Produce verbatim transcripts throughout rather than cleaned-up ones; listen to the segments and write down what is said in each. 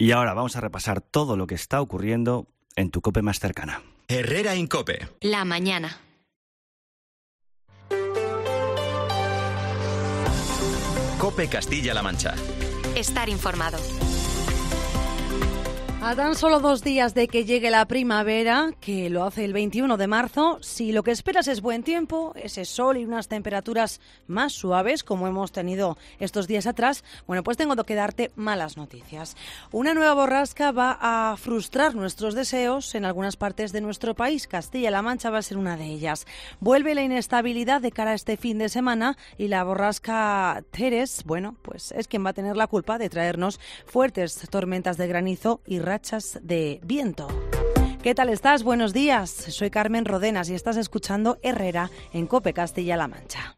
Y ahora vamos a repasar todo lo que está ocurriendo en tu COPE más cercana. Herrera Incope. La mañana. COPE Castilla-La Mancha. Estar informado. A tan solo dos días de que llegue la primavera, que lo hace el veintiuno de marzo, si lo que esperas es buen tiempo, ese sol y unas temperaturas más suaves, como hemos tenido estos días atrás, bueno, pues tengo que darte malas noticias. Una nueva borrasca va a frustrar nuestros deseos en algunas partes de nuestro país. Castilla-La Mancha va a ser una de ellas. Vuelve la inestabilidad de cara a este fin de semana y la borrasca Teres, bueno, pues es quien va a tener la culpa de traernos fuertes tormentas de granizo y rachas de viento. ¿Qué tal estás? Buenos días. Soy Carmen Rodenas y estás escuchando Herrera en COPE Castilla-La Mancha.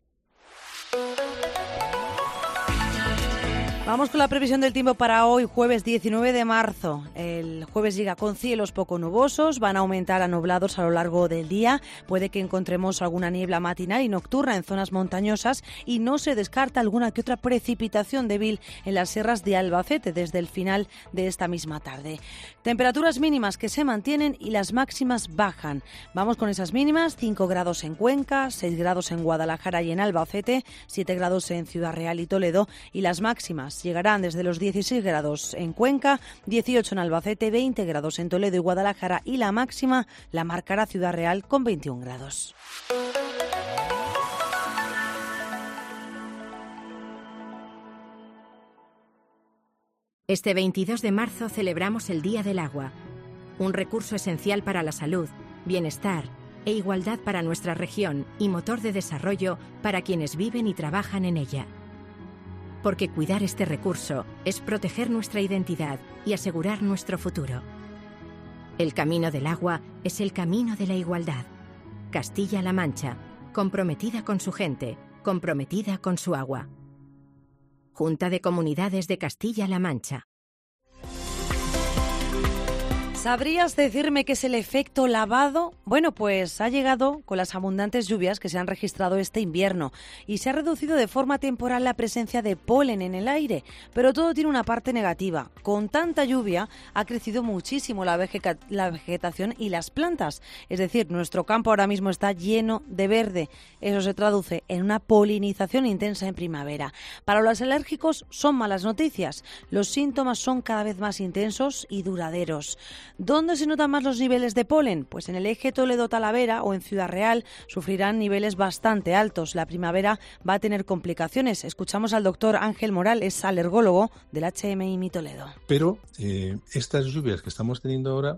Vamos con la previsión del tiempo para hoy, jueves diecinueve de marzo. El jueves llega con cielos poco nubosos, van a aumentar a nublados a lo largo del día. Puede que encontremos alguna niebla matinal y nocturna en zonas montañosas y no se descarta alguna que otra precipitación débil en las sierras de Albacete desde el final de esta misma tarde. Temperaturas mínimas que se mantienen y las máximas bajan. Vamos con esas mínimas: cinco grados en Cuenca, seis grados en Guadalajara y en Albacete, siete grados en Ciudad Real y Toledo, y las máximas llegarán desde los dieciséis grados en Cuenca, dieciocho en Albacete, veinte grados en Toledo y Guadalajara, y la máxima la marcará Ciudad Real con veintiún grados. Este veintidós de marzo celebramos el Día del Agua, un recurso esencial para la salud, bienestar e igualdad para nuestra región y motor de desarrollo para quienes viven y trabajan en ella. Porque cuidar este recurso es proteger nuestra identidad y asegurar nuestro futuro. El camino del agua es el camino de la igualdad. Castilla-La Mancha, comprometida con su gente, comprometida con su agua. Junta de Comunidades de Castilla-La Mancha. ¿Sabrías decirme qué es el efecto lavado? Bueno, pues ha llegado con las abundantes lluvias que se han registrado este invierno y se ha reducido de forma temporal la presencia de polen en el aire, pero todo tiene una parte negativa. Con tanta lluvia ha crecido muchísimo la, vegeta- la vegetación y las plantas, es decir, nuestro campo ahora mismo está lleno de verde. Eso se traduce en una polinización intensa en primavera. Para los alérgicos son malas noticias. Los síntomas son cada vez más intensos y duraderos. ¿Dónde se notan más los niveles de polen? Pues en el eje Toledo-Talavera o en Ciudad Real sufrirán niveles bastante altos. La primavera va a tener complicaciones. Escuchamos al doctor Ángel Moral, es alergólogo del H M I Toledo. Pero eh, estas lluvias que estamos teniendo ahora,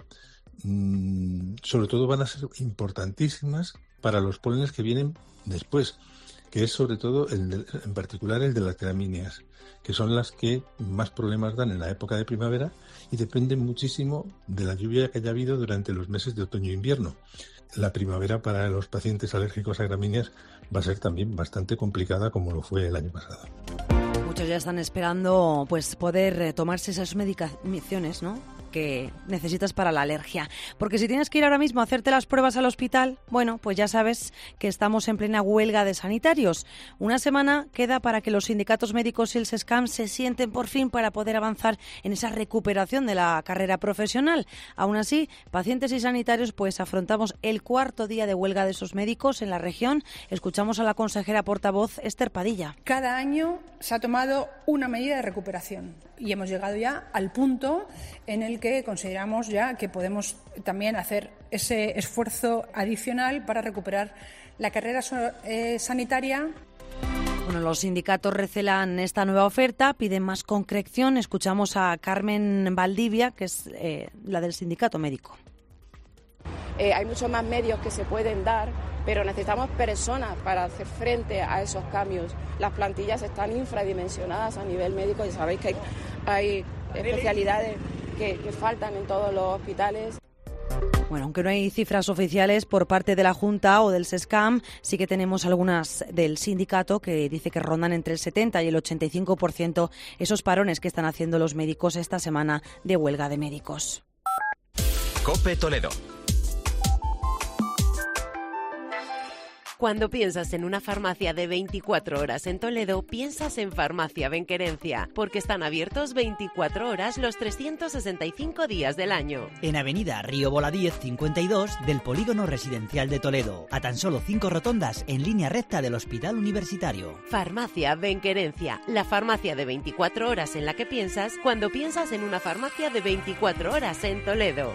mmm, sobre todo van a ser importantísimas para los polenes que vienen después, que es sobre todo, el de, en particular, el de las gramíneas, que son las que más problemas dan en la época de primavera y dependen muchísimo de la lluvia que haya habido durante los meses de otoño e invierno. La primavera para los pacientes alérgicos a gramíneas va a ser también bastante complicada, como lo fue el año pasado. Muchos ya están esperando pues poder tomarse esas medicaciones, ¿no?, que necesitas para la alergia. Porque si tienes que ir ahora mismo a hacerte las pruebas al hospital, bueno, pues ya sabes que estamos en plena huelga de sanitarios. Una semana queda para que los sindicatos médicos y el SESCAM se sienten por fin para poder avanzar en esa recuperación de la carrera profesional. Aún así, pacientes y sanitarios pues afrontamos el cuarto día de huelga de esos médicos en la región. Escuchamos a la consejera portavoz Esther Padilla. Cada año se ha tomado una medida de recuperación y hemos llegado ya al punto en el que consideramos ya que podemos también hacer ese esfuerzo adicional para recuperar la carrera eh, sanitaria. Bueno, los sindicatos recelan esta nueva oferta, piden más concreción. Escuchamos a Carmen Valdivia, que es eh, la del sindicato médico. Eh, hay muchos más medios que se pueden dar, pero necesitamos personas para hacer frente a esos cambios. Las plantillas están infradimensionadas a nivel médico y sabéis que hay, hay especialidades que, que faltan en todos los hospitales. Bueno, aunque no hay cifras oficiales por parte de la Junta o del SESCAM, sí que tenemos algunas del sindicato que dice que rondan entre el setenta y el ochenta y cinco por ciento esos parones que están haciendo los médicos esta semana de huelga de médicos. COPE Toledo. Cuando piensas en una farmacia de veinticuatro horas en Toledo, piensas en Farmacia Benquerencia, porque están abiertos veinticuatro horas los trescientos sesenta y cinco días del año. En Avenida Río Voladíez cincuenta y dos del Polígono Residencial de Toledo, a tan solo cinco rotondas en línea recta del Hospital Universitario. Farmacia Benquerencia, la farmacia de veinticuatro horas en la que piensas cuando piensas en una farmacia de veinticuatro horas en Toledo.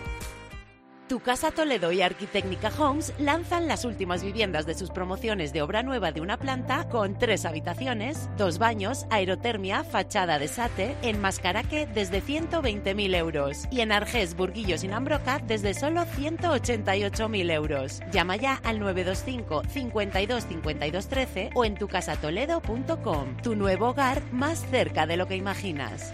Tu Casa Toledo y Arquitecnica Homes lanzan las últimas viviendas de sus promociones de obra nueva de una planta con tres habitaciones, dos baños, aerotermia, fachada de sate, en Mascaraque desde ciento veinte mil euros y en Argés, Burguillos y Nambroca desde solo ciento ochenta y ocho mil euros. Llama ya al nueve dos cinco, cincuenta y dos, cincuenta y dos, trece o en tu casa toledo punto com. Tu nuevo hogar más cerca de lo que imaginas.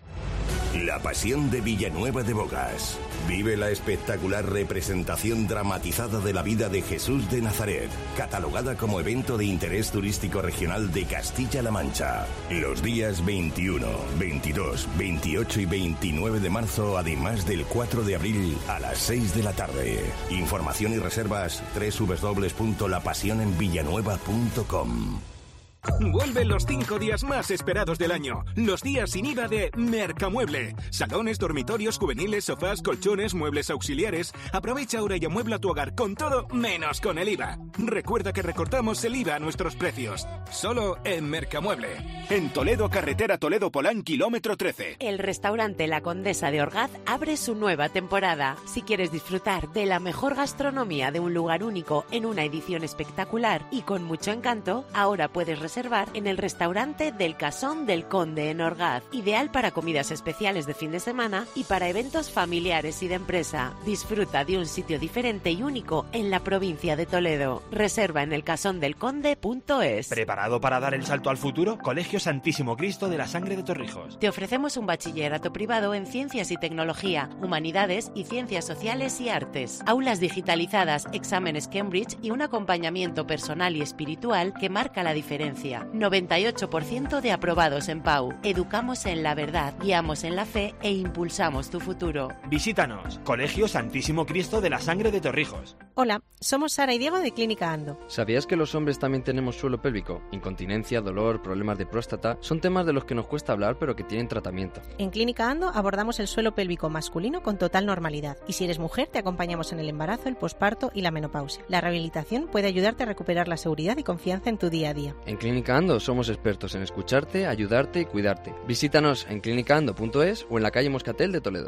La Pasión de Villanueva de Bogas. Vive la espectacular representación dramatizada de la vida de Jesús de Nazaret, catalogada como evento de interés turístico regional de Castilla-La Mancha. Los días veintiuno, veintidós, veintiocho y veintinueve de marzo, además del cuatro de abril a las seis de la tarde. Información y reservas doble u doble u doble u punto la pasión en villanueva punto com. Vuelven los cinco días más esperados del año. Los días sin I V A de Mercamueble. Salones, dormitorios, juveniles, sofás, colchones, muebles auxiliares. Aprovecha ahora y amuebla tu hogar con todo menos con el I V A. Recuerda que recortamos el I V A a nuestros precios. Solo en Mercamueble. En Toledo, carretera Toledo-Polán, kilómetro trece. El restaurante La Condesa de Orgaz abre su nueva temporada. Si quieres disfrutar de la mejor gastronomía de un lugar único en una edición espectacular y con mucho encanto, ahora puedes reservar en el restaurante del Casón del Conde en Orgaz, ideal para comidas especiales de fin de semana y para eventos familiares y de empresa. Disfruta de un sitio diferente y único en la provincia de Toledo. Reserva en el casón del conde punto es. ¿Preparado para dar el salto al futuro? Colegio Santísimo Cristo de la Sangre de Torrijos. Te ofrecemos un bachillerato privado en Ciencias y Tecnología, Humanidades y Ciencias Sociales y Artes. Aulas digitalizadas, exámenes Cambridge y un acompañamiento personal y espiritual que marca la diferencia. noventa y ocho por ciento de aprobados en P A U. Educamos en la verdad, guiamos en la fe e impulsamos tu futuro. Visítanos. Colegio Santísimo Cristo de la Sangre de Torrijos. Hola, somos Sara y Diego de Clínica Ando. ¿Sabías que los hombres también tenemos suelo pélvico? Incontinencia, dolor, problemas de próstata... Son temas de los que nos cuesta hablar pero que tienen tratamiento. En Clínica Ando abordamos el suelo pélvico masculino con total normalidad. Y si eres mujer, te acompañamos en el embarazo, el posparto y la menopausia. La rehabilitación puede ayudarte a recuperar la seguridad y confianza en tu día a día. En Clínica Ando somos expertos en escucharte, ayudarte y cuidarte. Visítanos en clínica ando punto es o en la calle Moscatel de Toledo.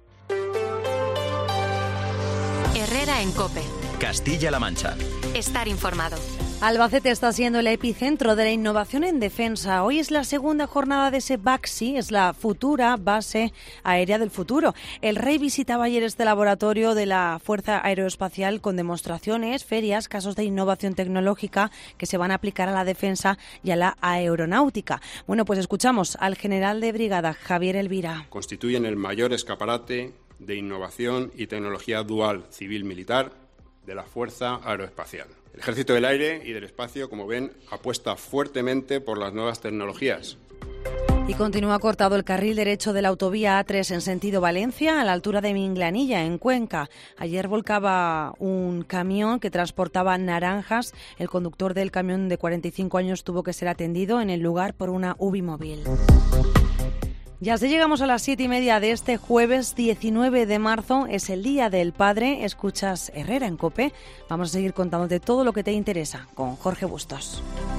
Herrera en COPE. Castilla-La Mancha. Estar informado. Albacete está siendo el epicentro de la innovación en defensa. Hoy es la segunda jornada de ese BACSI, es la futura base aérea del futuro. El Rey visitaba ayer este laboratorio de la Fuerza Aeroespacial con demostraciones, ferias, casos de innovación tecnológica que se van a aplicar a la defensa y a la aeronáutica. Bueno, pues escuchamos al general de brigada, Javier Elvira. Constituyen el mayor escaparate de innovación y tecnología dual civil-militar de la Fuerza Aeroespacial. El Ejército del Aire y del Espacio, como ven, apuesta fuertemente por las nuevas tecnologías. Y continúa cortado el carril derecho de la autovía A tres en sentido Valencia, a la altura de Minglanilla, en Cuenca. Ayer volcaba un camión que transportaba naranjas. El conductor del camión de cuarenta y cinco años tuvo que ser atendido en el lugar por una UBI-móvil. Ya se llegamos a las siete y media de este jueves diecinueve de marzo, es el Día del Padre. Escuchas Herrera en COPE. Vamos a seguir contándote todo lo que te interesa con Jorge Bustos.